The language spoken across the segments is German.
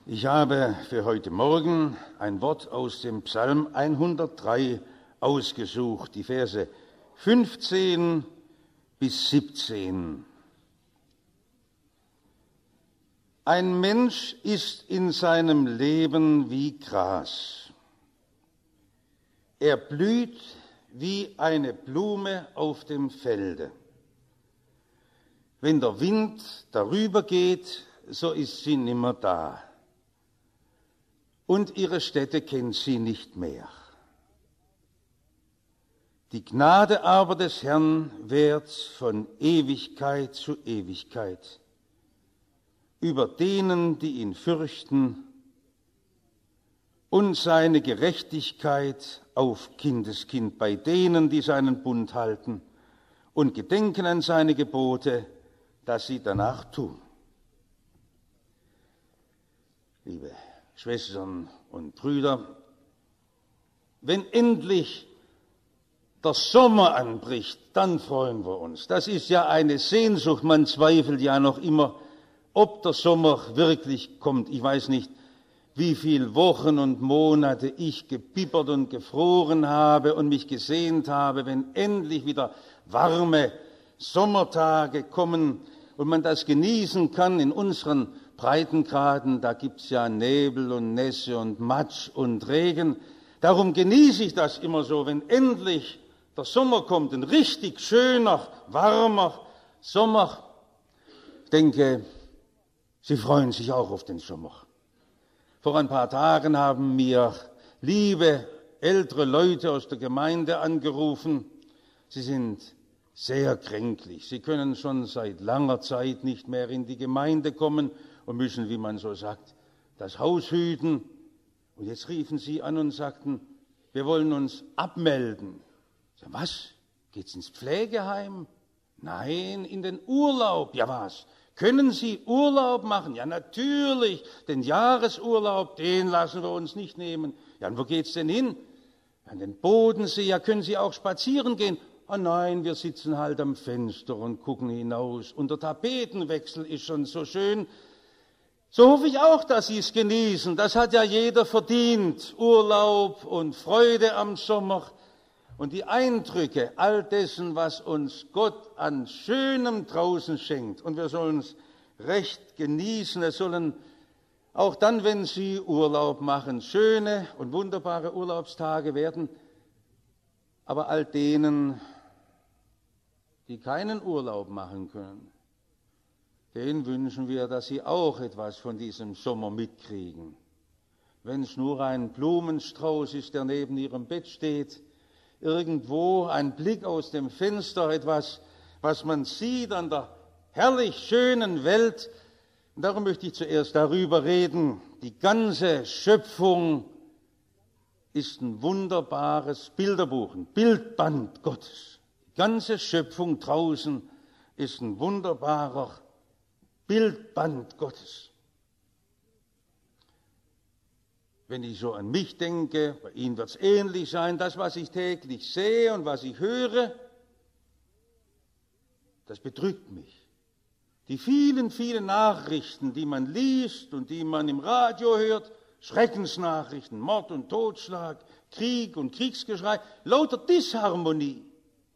Ich habe für heute Morgen ein Wort aus dem Psalm 103 ausgesucht, die Verse 15 bis 17. Ein Mensch ist in seinem Leben wie Gras. Er blüht wie eine Blume auf dem Felde. Wenn der Wind darüber geht, so ist sie nimmer da. Und ihre Stätte kennt sie nicht mehr. Die Gnade aber des Herrn währt von Ewigkeit zu Ewigkeit über denen, die ihn fürchten, und seine Gerechtigkeit auf Kindeskind bei denen, die seinen Bund halten und gedenken an seine Gebote, dass sie danach tun. Liebe Schwestern und Brüder, wenn endlich der Sommer anbricht, dann freuen wir uns. Das ist ja eine Sehnsucht, man zweifelt ja noch immer, ob der Sommer wirklich kommt. Ich weiß nicht, wie viele Wochen und Monate ich gebibbert und gefroren habe und mich gesehnt habe, wenn endlich wieder warme Sommertage kommen und man das genießen kann in unseren Breitengraden. Da gibt's ja Nebel und Nässe und Matsch und Regen. Darum genieße ich das immer so, wenn endlich der Sommer kommt, ein richtig schöner, warmer Sommer. Ich denke, Sie freuen sich auch auf den Sommer. Vor ein paar Tagen haben mir liebe ältere Leute aus der Gemeinde angerufen. Sie sind sehr kränklich. Sie können schon seit langer Zeit nicht mehr in die Gemeinde kommen und müssen, wie man so sagt, das Haus hüten. Und jetzt riefen sie an und sagten, wir wollen uns abmelden. Ich sag, was? Geht's ins Pflegeheim? Nein, in den Urlaub. Ja, was? Können Sie Urlaub machen? Ja, natürlich. Den Jahresurlaub, den lassen wir uns nicht nehmen. Ja, und wo geht's denn hin? An den Bodensee. Ja, können Sie auch spazieren gehen? Ah nein, wir sitzen halt am Fenster und gucken hinaus. Und der Tapetenwechsel ist schon so schön. So hoffe ich auch, dass Sie es genießen. Das hat ja jeder verdient. Urlaub und Freude am Sommer. Und die Eindrücke all dessen, was uns Gott an Schönem draußen schenkt. Und wir sollen es recht genießen. Es sollen auch dann, wenn Sie Urlaub machen, schöne und wunderbare Urlaubstage werden. Aber all denen, die keinen Urlaub machen können, denen wünschen wir, dass sie auch etwas von diesem Sommer mitkriegen. Wenn es nur ein Blumenstrauß ist, der neben ihrem Bett steht, irgendwo ein Blick aus dem Fenster, etwas, was man sieht an der herrlich schönen Welt. Und darum möchte ich zuerst darüber reden. Die ganze Schöpfung ist ein wunderbares Bilderbuch, ein Bildband Gottes. Die ganze Schöpfung draußen ist ein wunderbarer Bildband Gottes. Wenn ich so an mich denke, bei Ihnen wird es ähnlich sein, das, was ich täglich sehe und was ich höre, das bedrückt mich. Die vielen, vielen Nachrichten, die man liest und die man im Radio hört, Schreckensnachrichten, Mord und Totschlag, Krieg und Kriegsgeschrei, lauter Disharmonie.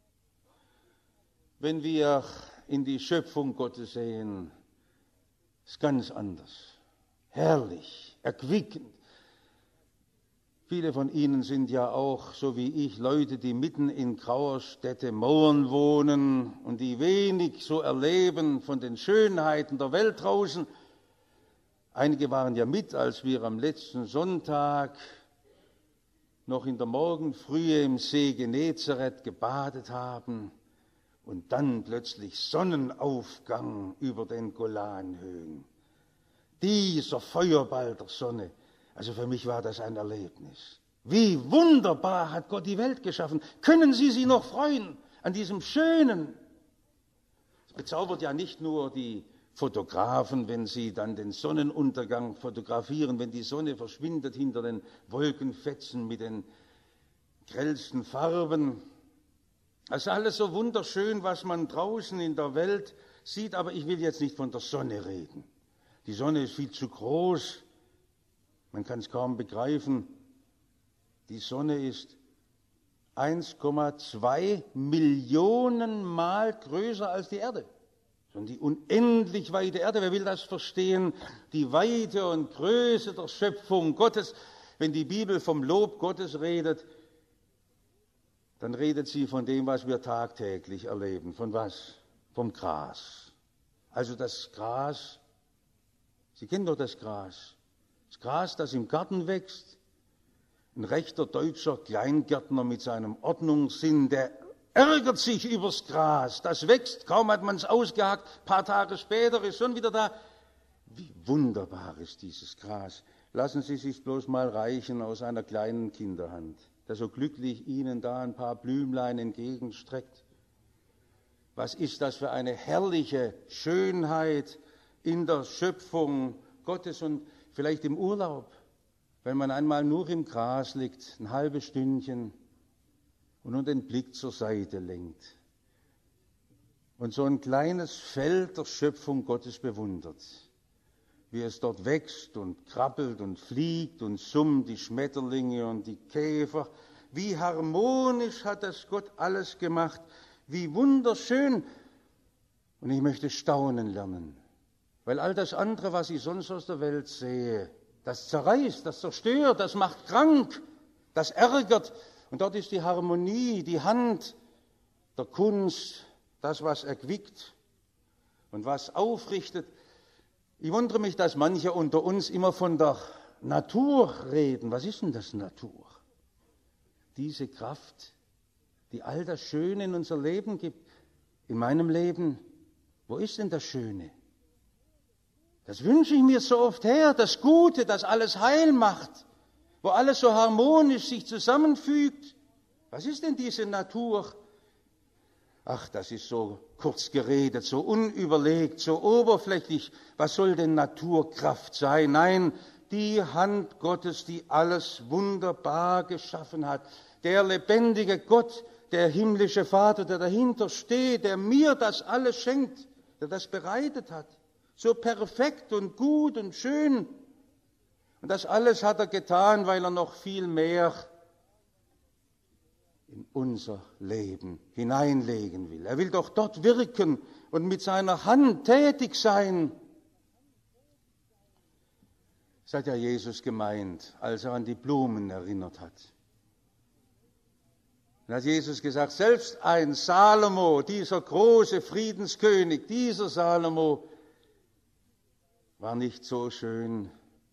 Wenn wir in die Schöpfung Gottes sehen, ist ganz anders. Herrlich, erquickend. Viele von Ihnen sind ja auch, so wie ich, Leute, die mitten in grauer Städte Mauern wohnen und die wenig so erleben von den Schönheiten der Welt draußen. Einige waren ja mit, als wir am letzten Sonntag noch in der Morgenfrühe im See Genezareth gebadet haben und dann plötzlich Sonnenaufgang über den Golanhöhen. Dieser Feuerball der Sonne. Also für mich war das ein Erlebnis. Wie wunderbar hat Gott die Welt geschaffen. Können Sie sich noch freuen an diesem Schönen? Es bezaubert ja nicht nur die Fotografen, wenn sie dann den Sonnenuntergang fotografieren, wenn die Sonne verschwindet hinter den Wolkenfetzen mit den grellsten Farben. Das ist alles so wunderschön, was man draußen in der Welt sieht, aber ich will jetzt nicht von der Sonne reden. Die Sonne ist viel zu groß Man kann es kaum begreifen. Die Sonne ist 1,2 Millionen Mal größer als die Erde. Und die unendlich weite Erde, wer will das verstehen? Die Weite und Größe der Schöpfung Gottes. Wenn die Bibel vom Lob Gottes redet, dann redet sie von dem, was wir tagtäglich erleben. Von was? Vom Gras. Also das Gras, Sie kennen doch das Gras. Das Gras, das im Garten wächst. Ein rechter deutscher Kleingärtner mit seinem Ordnungssinn, der ärgert sich übers Gras. Das wächst, kaum hat man es ausgehackt, ein paar Tage später ist schon wieder da. Wie wunderbar ist dieses Gras. Lassen Sie sich bloß mal reichen aus einer kleinen Kinderhand, der so glücklich Ihnen da ein paar Blümlein entgegenstreckt. Was ist das für eine herrliche Schönheit in der Schöpfung Gottes und vielleicht im Urlaub, wenn man einmal nur im Gras liegt, ein halbes Stündchen und nur den Blick zur Seite lenkt und so ein kleines Feld der Schöpfung Gottes bewundert, wie es dort wächst und krabbelt und fliegt und summt, die Schmetterlinge und die Käfer. Wie harmonisch hat das Gott alles gemacht, wie wunderschön. Und ich möchte staunen lernen, weil all das andere, was ich sonst aus der Welt sehe, das zerreißt, das zerstört, das macht krank, das ärgert. Und dort ist die Harmonie, die Hand der Kunst, das, was erquickt und was aufrichtet. Ich wundere mich, dass manche unter uns immer von der Natur reden. Was ist denn das Natur? Diese Kraft, die all das Schöne in unser Leben gibt. In meinem Leben, wo ist denn das Schöne? Das wünsche ich mir so oft her, das Gute, das alles heil macht, wo alles so harmonisch sich zusammenfügt. Was ist denn diese Natur? Ach, das ist so kurz geredet, so unüberlegt, so oberflächlich. Was soll denn Naturkraft sein? Nein, die Hand Gottes, die alles wunderbar geschaffen hat. Der lebendige Gott, der himmlische Vater, der dahinter steht, der mir das alles schenkt, der das bereitet hat. So perfekt und gut und schön. Und das alles hat er getan, weil er noch viel mehr in unser Leben hineinlegen will. Er will doch dort wirken und mit seiner Hand tätig sein. Das hat ja Jesus gemeint, als er an die Blumen erinnert hat. Dann hat Jesus gesagt, selbst ein Salomo, dieser große Friedenskönig, dieser Salomo, war nicht so schön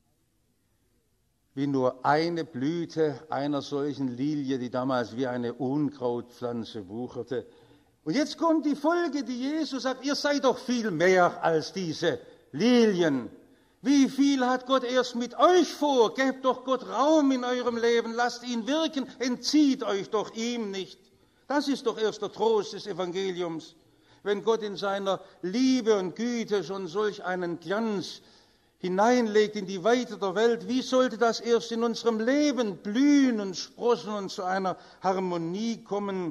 wie nur eine Blüte einer solchen Lilie, die damals wie eine Unkrautpflanze wucherte. Und jetzt kommt die Folge, die Jesus sagt, ihr seid doch viel mehr als diese Lilien. Wie viel hat Gott erst mit euch vor? Gebt doch Gott Raum in eurem Leben, lasst ihn wirken, entzieht euch doch ihm nicht. Das ist doch erst der Trost des Evangeliums. Wenn Gott in seiner Liebe und Güte schon solch einen Glanz hineinlegt in die Weite der Welt, wie sollte das erst in unserem Leben blühen und sprossen und zu einer Harmonie kommen?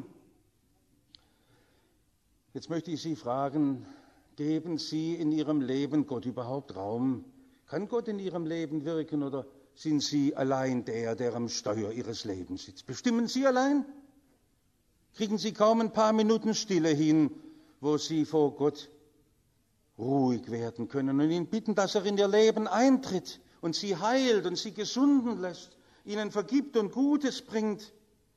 Jetzt möchte ich Sie fragen, geben Sie in Ihrem Leben Gott überhaupt Raum? Kann Gott in Ihrem Leben wirken oder sind Sie allein der am Steuer Ihres Lebens sitzt? Bestimmen Sie allein? Kriegen Sie kaum ein paar Minuten Stille hin, wo Sie vor Gott ruhig werden können und ihn bitten, dass er in Ihr Leben eintritt und Sie heilt und Sie gesunden lässt, Ihnen vergibt und Gutes bringt?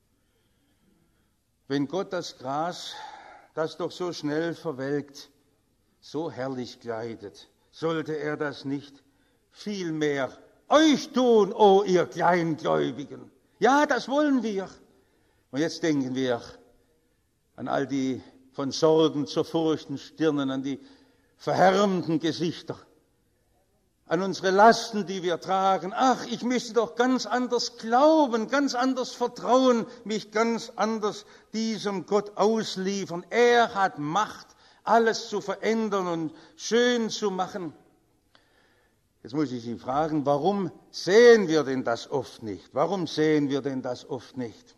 Wenn Gott das Gras, das doch so schnell verwelkt, so herrlich kleidet, sollte er das nicht vielmehr euch tun, o ihr Kleingläubigen? Ja, das wollen wir. Und jetzt denken wir an all die von Sorgen zerfurchten Stirnen, an die verhärmten Gesichter, an unsere Lasten, die wir tragen. Ach, ich müsste doch ganz anders glauben, ganz anders vertrauen, mich ganz anders diesem Gott ausliefern. Er hat Macht, alles zu verändern und schön zu machen. Jetzt muss ich Sie fragen, warum sehen wir denn das oft nicht? Warum sehen wir denn das oft nicht?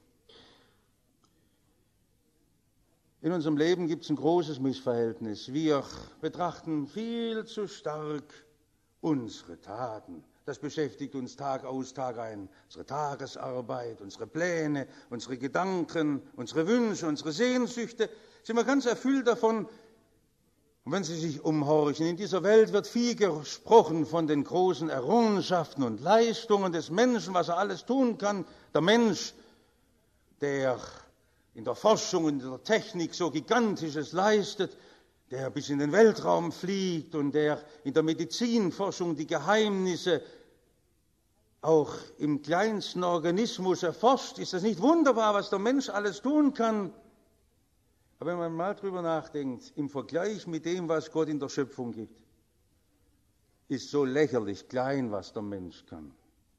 In unserem Leben gibt es ein großes Missverhältnis. Wir betrachten viel zu stark unsere Taten, Das beschäftigt uns Tag aus, Tag ein. Unsere Tagesarbeit, unsere Pläne, unsere Gedanken, unsere Wünsche, unsere Sehnsüchte. Sind wir ganz erfüllt davon. Und wenn Sie sich umhorchen, in dieser Welt wird viel gesprochen von den großen Errungenschaften und Leistungen des Menschen, was er alles tun kann. Der Mensch, der in der Forschung und in der Technik so Gigantisches leistet, der bis in den Weltraum fliegt und der in der Medizinforschung die Geheimnisse auch im kleinsten Organismus erforscht. Ist das nicht wunderbar, was der Mensch alles tun kann? Aber wenn man mal drüber nachdenkt, im Vergleich mit dem, was Gott in der Schöpfung gibt, ist so lächerlich klein, was der Mensch kann.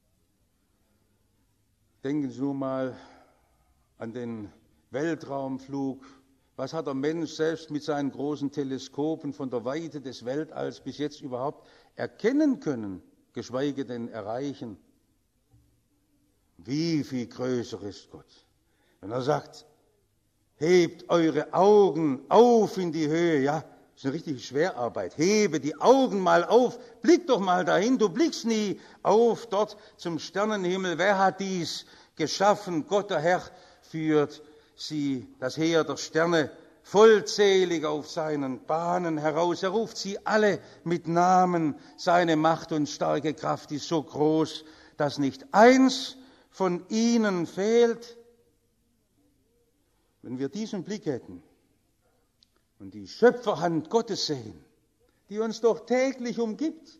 Denken Sie nur mal an den Weltraumflug. Was hat der Mensch selbst mit seinen großen Teleskopen von der Weite des Weltalls bis jetzt überhaupt erkennen können, geschweige denn erreichen? Wie viel größer ist Gott? Wenn er sagt, hebt eure Augen auf in die Höhe, ja, das ist eine richtige Schwerarbeit. Hebe die Augen mal auf, blick doch mal dahin, du blickst nie auf dort zum Sternenhimmel. Wer hat dies geschaffen? Gott, der Herr, führt das Heer der Sterne vollzählig auf seinen Bahnen heraus. Er ruft sie alle mit Namen. Seine Macht und starke Kraft ist so groß, dass nicht eins von ihnen fehlt. Wenn wir diesen Blick hätten und die Schöpferhand Gottes sehen, die uns doch täglich umgibt,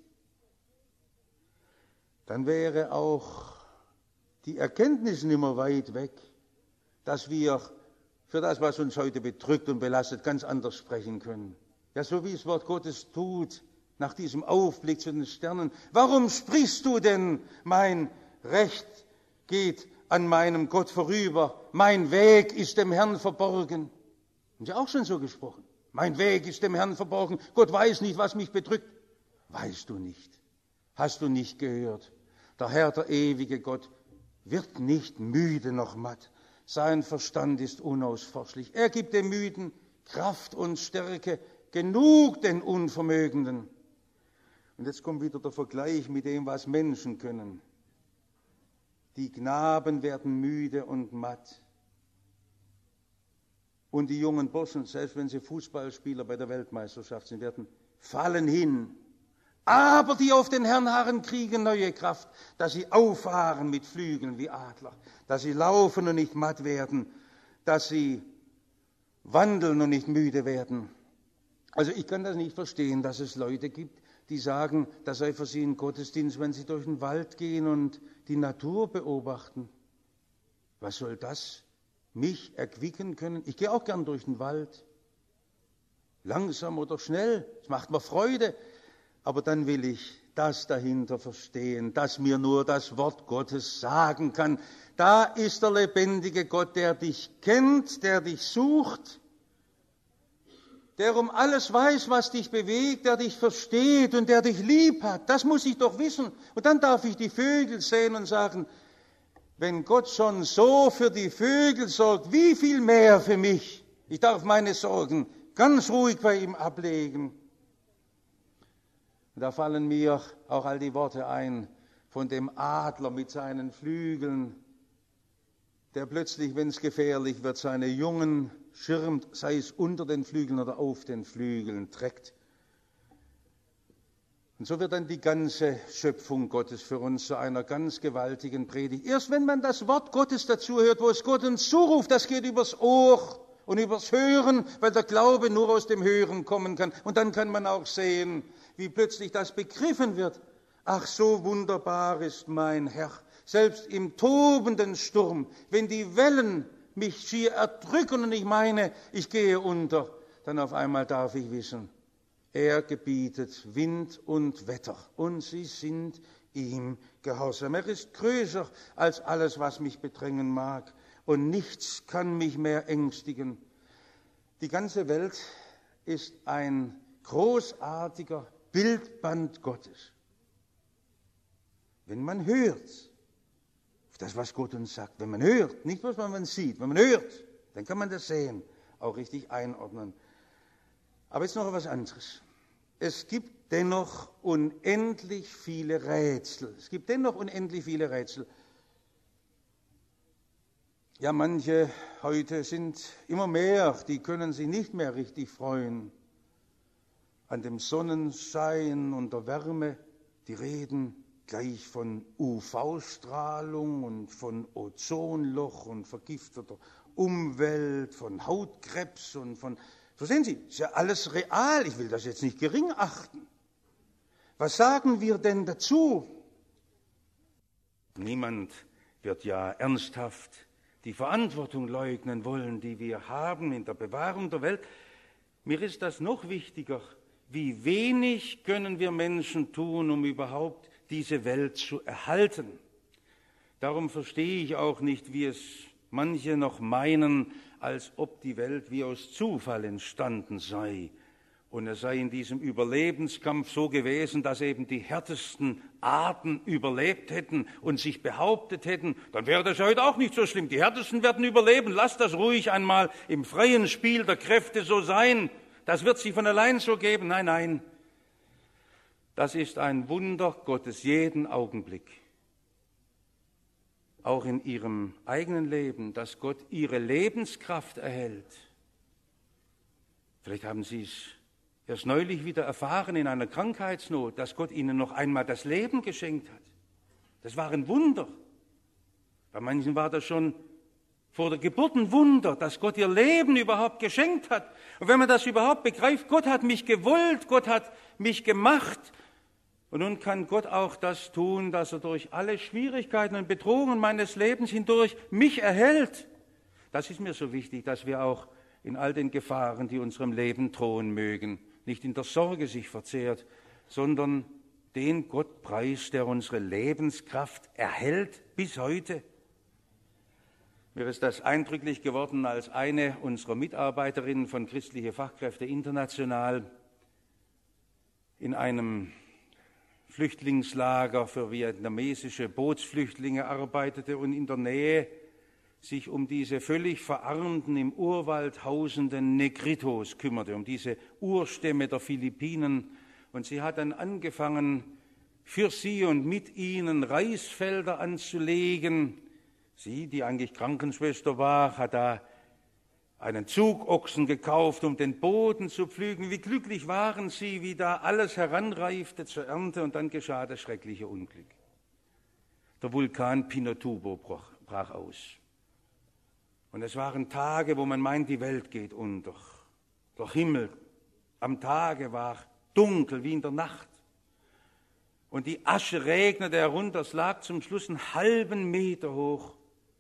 dann wäre auch die Erkenntnis nicht mehr weit weg, dass wir für das, was uns heute bedrückt und belastet, ganz anders sprechen können. Ja, so wie das Wort Gottes tut, nach diesem Aufblick zu den Sternen. Warum sprichst du denn, mein Recht geht an meinem Gott vorüber, mein Weg ist dem Herrn verborgen? Haben Sie auch schon so gesprochen? Mein Weg ist dem Herrn verborgen, Gott weiß nicht, was mich bedrückt. Weißt du nicht? Hast du nicht gehört? Der Herr, der ewige Gott, wird nicht müde noch matt. Sein Verstand ist unausforschlich. Er gibt den Müden Kraft und Stärke, genug den Unvermögenden. Und jetzt kommt wieder der Vergleich mit dem, was Menschen können. Die Knaben werden müde und matt. Und die jungen Burschen, selbst wenn sie Fußballspieler bei der Weltmeisterschaft sind, werden fallen hin. Aber die auf den Herrn harren, kriegen neue Kraft, dass sie auffahren mit Flügeln wie Adler, dass sie laufen und nicht matt werden, dass sie wandeln und nicht müde werden. Also ich kann das nicht verstehen, dass es Leute gibt, die sagen, das sei für sie ein Gottesdienst, wenn sie durch den Wald gehen und die Natur beobachten. Was soll das mich erquicken können? Ich gehe auch gern durch den Wald. Langsam oder schnell, es macht mir Freude. Aber dann will ich das dahinter verstehen, dass mir nur das Wort Gottes sagen kann. Da ist der lebendige Gott, der dich kennt, der dich sucht, der um alles weiß, was dich bewegt, der dich versteht und der dich lieb hat. Das muss ich doch wissen. Und dann darf ich die Vögel sehen und sagen, wenn Gott schon so für die Vögel sorgt, wie viel mehr für mich? Ich darf meine Sorgen ganz ruhig bei ihm ablegen. Und da fallen mir auch all die Worte ein von dem Adler mit seinen Flügeln, der plötzlich, wenn es gefährlich wird, seine Jungen schirmt, sei es unter den Flügeln oder auf den Flügeln trägt. Und so wird dann die ganze Schöpfung Gottes für uns zu einer ganz gewaltigen Predigt. Erst wenn man das Wort Gottes dazu hört, wo es Gott uns zuruft, das geht übers Ohr und übers Hören, weil der Glaube nur aus dem Hören kommen kann. Und dann kann man auch sehen, wie plötzlich das begriffen wird. Ach, so wunderbar ist mein Herr. Selbst im tobenden Sturm, wenn die Wellen mich schier erdrücken und ich meine, ich gehe unter, dann auf einmal darf ich wissen, er gebietet Wind und Wetter und sie sind ihm gehorsam. Er ist größer als alles, was mich bedrängen mag und nichts kann mich mehr ängstigen. Die ganze Welt ist ein großartiger Bildband Gottes. Wenn man hört, auf das, was Gott uns sagt, wenn man hört, nicht was man sieht, wenn man hört, dann kann man das sehen, auch richtig einordnen. Aber jetzt noch etwas anderes. es gibt dennoch unendlich viele Rätsel. Es gibt dennoch unendlich viele Rätsel. Ja, manche heute sind immer mehr, die können sich nicht mehr richtig freuen an dem Sonnenschein und der Wärme. Die reden gleich von UV-Strahlung und von Ozonloch und vergifteter Umwelt, von Hautkrebs und von... Verstehen Sie, ist ja alles real. Ich will das jetzt nicht gering achten. Was sagen wir denn dazu? Niemand wird ja ernsthaft die Verantwortung leugnen wollen, die wir haben in der Bewahrung der Welt. Mir ist das noch wichtiger. Wie wenig können wir Menschen tun, um überhaupt diese Welt zu erhalten? Darum verstehe ich auch nicht, wie es manche noch meinen, als ob die Welt wie aus Zufall entstanden sei. Und es sei in diesem Überlebenskampf so gewesen, dass eben die härtesten Arten überlebt hätten und sich behauptet hätten, dann wäre das heute auch nicht so schlimm. Die Härtesten werden überleben. Lasst das ruhig einmal im freien Spiel der Kräfte so sein. Das wird sich von allein so geben. Nein, nein. Das ist ein Wunder Gottes jeden Augenblick. Auch in ihrem eigenen Leben, dass Gott ihre Lebenskraft erhält. Vielleicht haben Sie es erst neulich wieder erfahren in einer Krankheitsnot, dass Gott ihnen noch einmal das Leben geschenkt hat. Das war ein Wunder. Bei manchen war das schon vor der Geburt ein Wunder, dass Gott ihr Leben überhaupt geschenkt hat. Und wenn man das überhaupt begreift, Gott hat mich gewollt, Gott hat mich gemacht. Und nun kann Gott auch das tun, dass er durch alle Schwierigkeiten und Bedrohungen meines Lebens hindurch mich erhält. Das ist mir so wichtig, dass wir auch in all den Gefahren, die unserem Leben drohen mögen, nicht in der Sorge sich verzehrt, sondern den Gott preist, der unsere Lebenskraft erhält bis heute. Mir ist das eindrücklich geworden, als eine unserer Mitarbeiterinnen von Christliche Fachkräfte International in einem Flüchtlingslager für vietnamesische Bootsflüchtlinge arbeitete und in der Nähe sich um diese völlig verarmten, im Urwald hausenden Negritos kümmerte, um diese Urstämme der Philippinen. Und sie hat dann angefangen, für sie und mit ihnen Reisfelder anzulegen. Sie, die eigentlich Krankenschwester war, hat da einen Zugochsen gekauft, um den Boden zu pflügen. Wie glücklich waren sie, wie da alles heranreifte zur Ernte, und dann geschah das schreckliche Unglück. Der Vulkan Pinatubo brach aus. Und es waren Tage, wo man meint, die Welt geht unter. Der Himmel am Tage war dunkel wie in der Nacht. Und die Asche regnete herunter, es lag zum Schluss einen halben Meter hoch.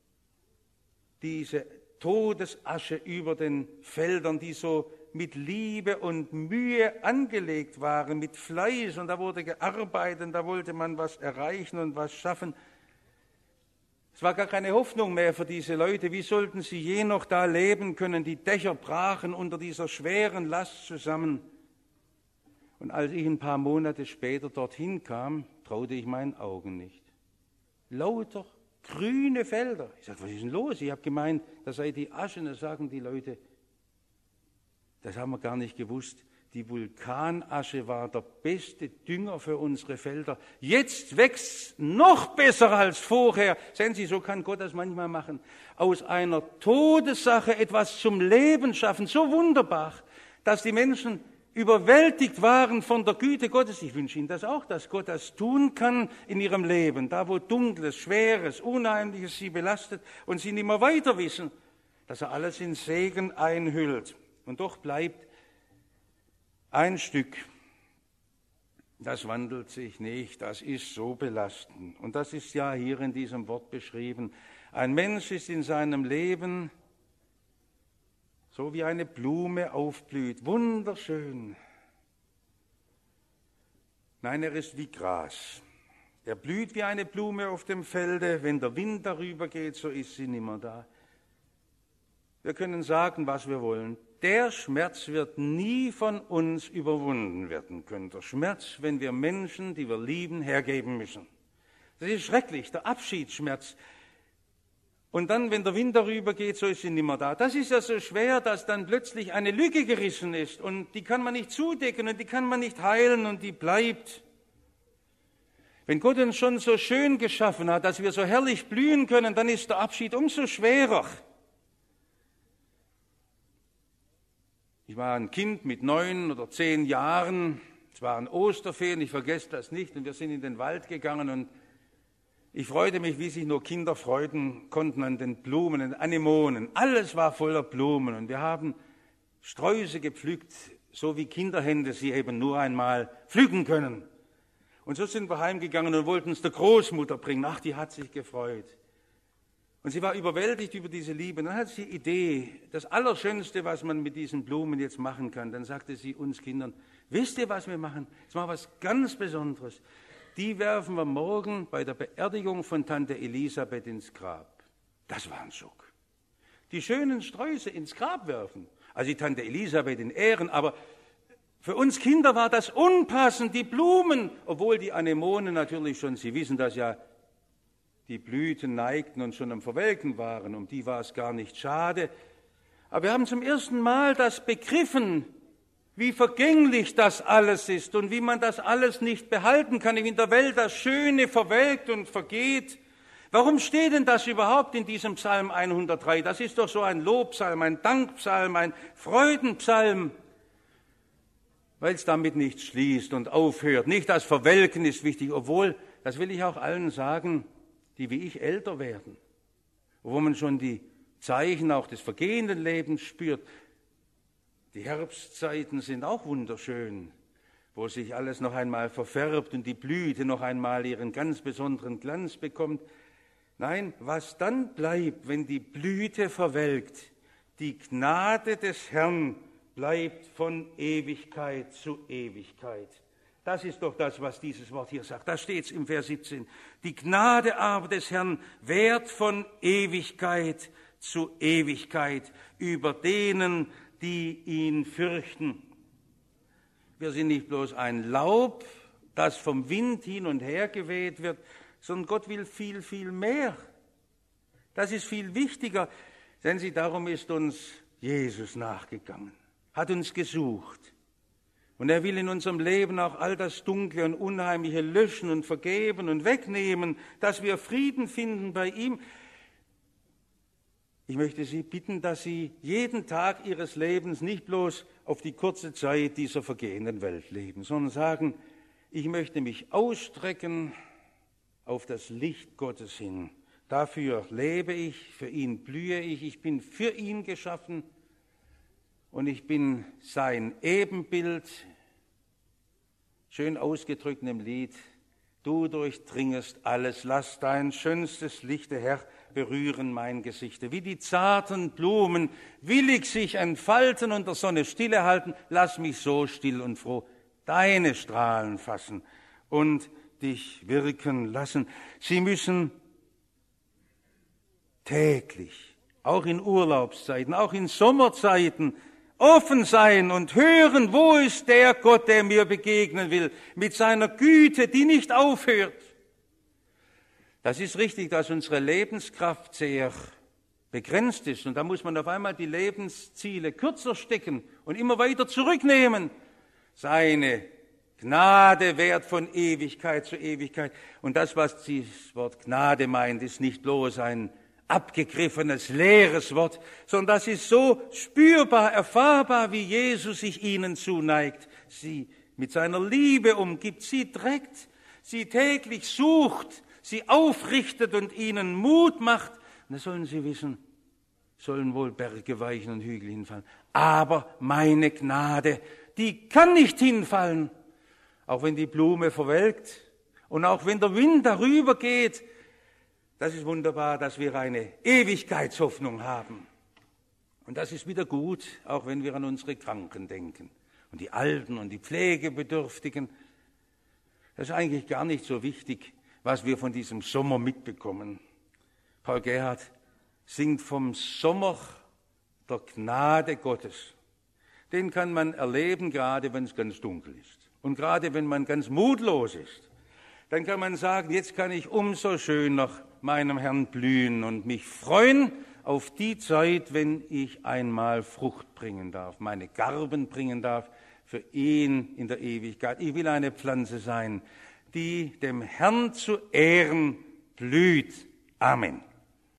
Diese Todesasche über den Feldern, die so mit Liebe und Mühe angelegt waren, mit Fleiß. Und da wurde gearbeitet, und da wollte man was erreichen und was schaffen. Es war gar keine Hoffnung mehr für diese Leute. Wie sollten sie je noch da leben können? Die Dächer brachen unter dieser schweren Last zusammen. Und als ich ein paar Monate später dorthin kam, traute ich meinen Augen nicht. Lauter grüne Felder. Ich sagte, was ist denn los? Ich habe gemeint, das sei die Asche. Und da sagen die Leute, das haben wir gar nicht gewusst. Die Vulkanasche war der beste Dünger für unsere Felder. Jetzt wächst noch besser als vorher. Sehen Sie, so kann Gott das manchmal machen. Aus einer Todessache etwas zum Leben schaffen. So wunderbar, dass die Menschen überwältigt waren von der Güte Gottes. Ich wünsche Ihnen das auch, dass Gott das tun kann in Ihrem Leben. Da, wo Dunkles, Schweres, Unheimliches Sie belastet und Sie nicht mehr weiter wissen, dass er alles in Segen einhüllt. Und doch bleibt ein Stück, das wandelt sich nicht, das ist so belastend. Und das ist ja hier in diesem Wort beschrieben. Ein Mensch ist in seinem Leben so wie eine Blume aufblüht, wunderschön. Nein, er ist wie Gras. Er blüht wie eine Blume auf dem Felde. Wenn der Wind darüber geht, so ist sie nimmer da. Wir können sagen, was wir wollen. Der Schmerz wird nie von uns überwunden werden können. Der Schmerz, wenn wir Menschen, die wir lieben, hergeben müssen. Das ist schrecklich, der Abschiedsschmerz. Und dann, wenn der Wind darüber geht, so ist sie nicht mehr da. Das ist ja so schwer, dass dann plötzlich eine Lücke gerissen ist und die kann man nicht zudecken und die kann man nicht heilen und die bleibt. Wenn Gott uns schon so schön geschaffen hat, dass wir so herrlich blühen können, dann ist der Abschied umso schwerer. Ich war ein Kind mit 9 oder 10 Jahren, es waren Osterferien, ich vergesse das nicht, und wir sind in den Wald gegangen und ich freute mich, wie sich nur Kinder freuen konnten an den Blumen, den Anemonen. Alles war voller Blumen und wir haben Sträuße gepflückt, so wie Kinderhände sie eben nur einmal pflücken können. Und so sind wir heimgegangen und wollten es der Großmutter bringen. Ach, die hat sich gefreut. Und sie war überwältigt über diese Liebe. Dann hat sie die Idee, das Allerschönste, was man mit diesen Blumen jetzt machen kann. Dann sagte sie uns Kindern, wisst ihr, was wir machen? Jetzt machen wir was ganz Besonderes. Die werfen wir morgen bei der Beerdigung von Tante Elisabeth ins Grab. Das war ein Schock. Die schönen Sträuße ins Grab werfen. Also die Tante Elisabeth in Ehren, aber für uns Kinder war das unpassend, die Blumen, obwohl die Anemonen natürlich schon, Sie wissen das ja, die Blüten neigten und schon am Verwelken waren, um die war es gar nicht schade. Aber wir haben zum ersten Mal das begriffen, wie vergänglich das alles ist und wie man das alles nicht behalten kann, wie in der Welt das Schöne verwelkt und vergeht. Warum steht denn das überhaupt in diesem Psalm 103? Das ist doch so ein Lobpsalm, ein Dankpsalm, ein Freudenpsalm, weil es damit nicht schließt und aufhört. Nicht das Verwelken ist wichtig, obwohl, das will ich auch allen sagen, die wie ich älter werden, wo man schon die Zeichen auch des vergehenden Lebens spürt. Die Herbstzeiten sind auch wunderschön, wo sich alles noch einmal verfärbt und die Blüte noch einmal ihren ganz besonderen Glanz bekommt. Nein, was dann bleibt, wenn die Blüte verwelkt, die Gnade des Herrn bleibt von Ewigkeit zu Ewigkeit. Das ist doch das, was dieses Wort hier sagt. Da steht es im Vers 17. Die Gnade aber des Herrn währt von Ewigkeit zu Ewigkeit über denen, die ihn fürchten. Wir sind nicht bloß ein Laub, das vom Wind hin und her geweht wird, sondern Gott will viel, viel mehr. Das ist viel wichtiger, denn darum ist uns Jesus nachgegangen, hat uns gesucht. Und er will in unserem Leben auch all das Dunkle und Unheimliche löschen und vergeben und wegnehmen, dass wir Frieden finden bei ihm. Ich möchte Sie bitten, dass Sie jeden Tag Ihres Lebens nicht bloß auf die kurze Zeit dieser vergehenden Welt leben, sondern sagen, ich möchte mich ausstrecken auf das Licht Gottes hin. Dafür lebe ich, für ihn blühe ich bin für ihn geschaffen und ich bin sein Ebenbild, schön ausgedrückt im Lied, du durchdringest alles, lass dein schönstes Lichte, Herr, berühren mein Gesicht. Wie die zarten Blumen willig sich entfalten und der Sonne stille halten, lass mich so still und froh deine Strahlen fassen und dich wirken lassen. Sie müssen täglich, auch in Urlaubszeiten, auch in Sommerzeiten, offen sein und hören, wo ist der Gott, der mir begegnen will, mit seiner Güte, die nicht aufhört. Das ist richtig, dass unsere Lebenskraft sehr begrenzt ist und da muss man auf einmal die Lebensziele kürzer stecken und immer weiter zurücknehmen. Seine Gnade währt von Ewigkeit zu Ewigkeit. Und das, was das Wort Gnade meint, ist nicht bloß ein abgegriffenes, leeres Wort, sondern das ist so spürbar, erfahrbar, wie Jesus sich ihnen zuneigt, sie mit seiner Liebe umgibt, sie trägt, sie täglich sucht, sie aufrichtet und ihnen Mut macht. Und das sollen sie wissen, sollen wohl Berge weichen und Hügel hinfallen. Aber meine Gnade, die kann nicht hinfallen, auch wenn die Blume verwelkt und auch wenn der Wind darüber geht. Das ist wunderbar, dass wir eine Ewigkeitshoffnung haben. Und das ist wieder gut, auch wenn wir an unsere Kranken denken und die Alten und die Pflegebedürftigen. Das ist eigentlich gar nicht so wichtig, was wir von diesem Sommer mitbekommen. Paul Gerhardt singt vom Sommer der Gnade Gottes. Den kann man erleben, gerade wenn es ganz dunkel ist. Und gerade wenn man ganz mutlos ist. Dann kann man sagen, jetzt kann ich umso schöner meinem Herrn blühen und mich freuen auf die Zeit, wenn ich einmal Frucht bringen darf, meine Garben bringen darf für ihn in der Ewigkeit. Ich will eine Pflanze sein, die dem Herrn zu Ehren blüht. Amen.